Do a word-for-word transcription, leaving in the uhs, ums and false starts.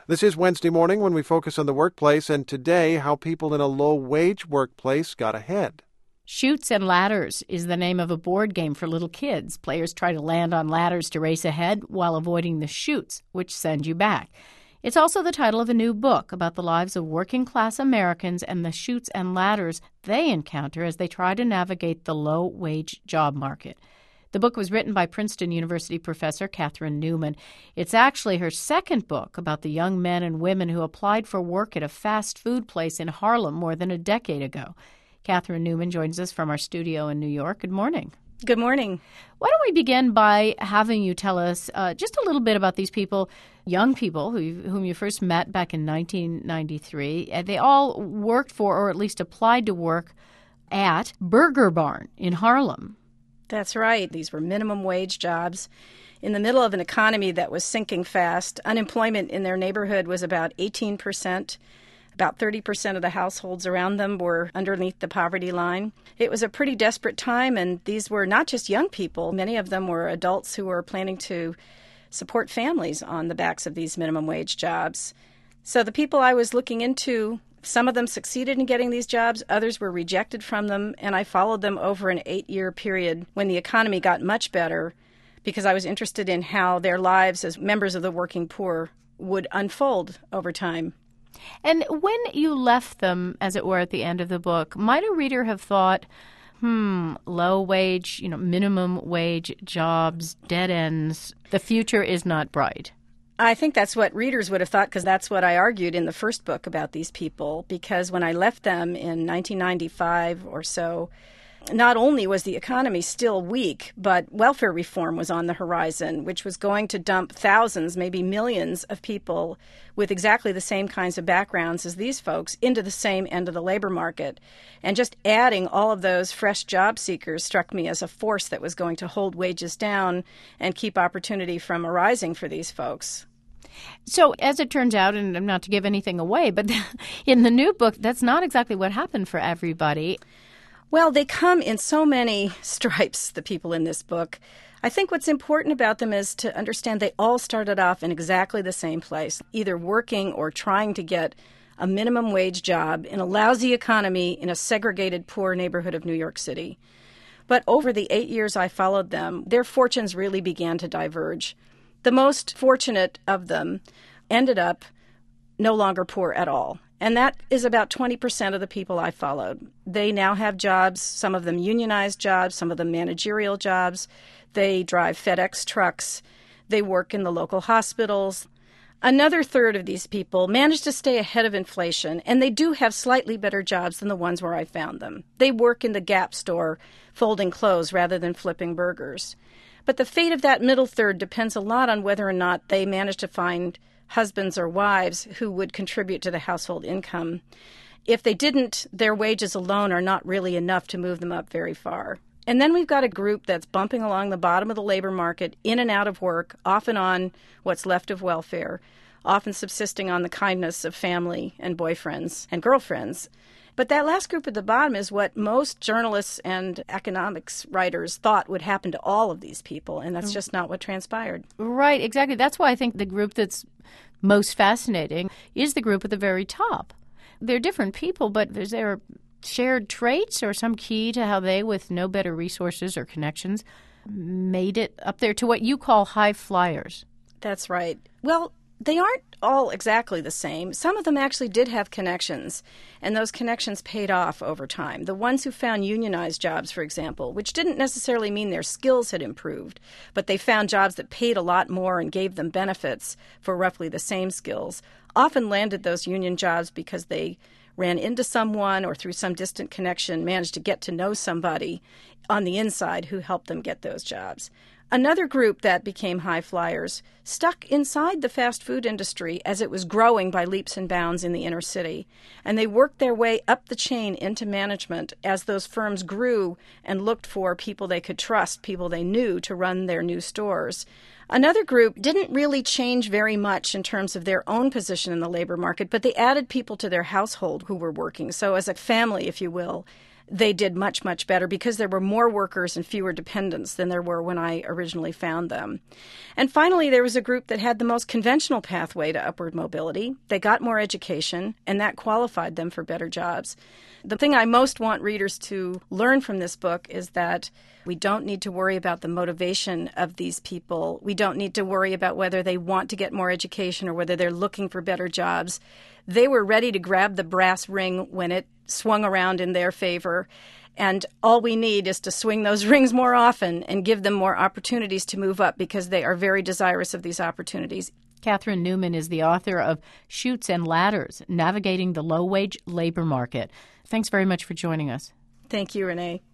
This is Wednesday morning when we focus on the workplace, and today, how people in a low-wage workplace got ahead. Chutes and Ladders is the name of a board game for little kids. Players try to land on ladders to race ahead while avoiding the chutes, which send you back. It's also the title of a new book about the lives of working-class Americans and the chutes and ladders they encounter as they try to navigate the low-wage job market. The book was written by Princeton University professor Catherine Newman. It's actually her second book about the young men and women who applied for work at a fast food place in Harlem more than a decade ago. Catherine Newman joins us from our studio in New York. Good morning. Good morning. Why don't we begin by having you tell us uh, just a little bit about these people, young people who, whom you first met back in nineteen ninety-three. Uh, they all worked for, or at least applied to work at, Burger Barn in Harlem. That's right. These were minimum wage jobs in the middle of an economy that was sinking fast. Unemployment in their neighborhood was about eighteen percent. About thirty percent of the households around them were underneath the poverty line. It was a pretty desperate time, and these were not just young people. Many of them were adults who were planning to support families on the backs of these minimum wage jobs. So the people I was looking into, some of them succeeded in getting these jobs, others were rejected from them, and I followed them over an eight-year period when the economy got much better because I was interested in how their lives as members of the working poor would unfold over time. And when you left them, as it were, at the end of the book, might a reader have thought, hmm, low wage, you know, minimum wage jobs, dead ends, the future is not bright? I think that's what readers would have thought, because that's what I argued in the first book about these people, because when I left them in nineteen ninety-five or so, not only was the economy still weak, but welfare reform was on the horizon, which was going to dump thousands, maybe millions of people with exactly the same kinds of backgrounds as these folks into the same end of the labor market. And just adding all of those fresh job seekers struck me as a force that was going to hold wages down and keep opportunity from arising for these folks. So as it turns out, and not to give anything away, but in the new book, that's not exactly what happened for everybody. Well, they come in so many stripes, the people in this book. I think what's important about them is to understand they all started off in exactly the same place, either working or trying to get a minimum wage job in a lousy economy in a segregated, poor neighborhood of New York City. But over the eight years I followed them, their fortunes really began to diverge. The most fortunate of them ended up no longer poor at all. And that is about twenty percent of the people I followed. They now have jobs, some of them unionized jobs, some of them managerial jobs. They drive FedEx trucks. They work in the local hospitals. Another third of these people manage to stay ahead of inflation, and they do have slightly better jobs than the ones where I found them. They work in the Gap store folding clothes rather than flipping burgers. But the fate of that middle third depends a lot on whether or not they manage to find husbands or wives who would contribute to the household income. If they didn't, their wages alone are not really enough to move them up very far. And then we've got a group that's bumping along the bottom of the labor market, in and out of work, often on what's left of welfare, often subsisting on the kindness of family and boyfriends and girlfriends. But that last group at the bottom is what most journalists and economics writers thought would happen to all of these people, and that's just not what transpired. Right, exactly. That's why I think the group that's most fascinating is the group at the very top. They're different people, but is there shared traits or some key to how they, with no better resources or connections, made it up there to what you call high flyers? That's right. Well, they aren't all exactly the same. Some of them actually did have connections, and those connections paid off over time. The ones who found unionized jobs, for example, which didn't necessarily mean their skills had improved, but they found jobs that paid a lot more and gave them benefits for roughly the same skills, often landed those union jobs because they ran into someone or through some distant connection managed to get to know somebody on the inside who helped them get those jobs. Another group that became high flyers stuck inside the fast food industry as it was growing by leaps and bounds in the inner city. And they worked their way up the chain into management as those firms grew and looked for people they could trust, people they knew to run their new stores. Another group didn't really change very much in terms of their own position in the labor market, but they added people to their household who were working. So as a family, if you will, they did much, much better because there were more workers and fewer dependents than there were when I originally found them. And finally, there was a group that had the most conventional pathway to upward mobility. They got more education, and that qualified them for better jobs. The thing I most want readers to learn from this book is that we don't need to worry about the motivation of these people. We don't need to worry about whether they want to get more education or whether they're looking for better jobs. They were ready to grab the brass ring when it swung around in their favor. And all we need is to swing those rings more often and give them more opportunities to move up because they are very desirous of these opportunities. Catherine Newman is the author of Chutes and Ladders, Navigating the Low-Wage Labor Market. Thanks very much for joining us. Thank you, Renee.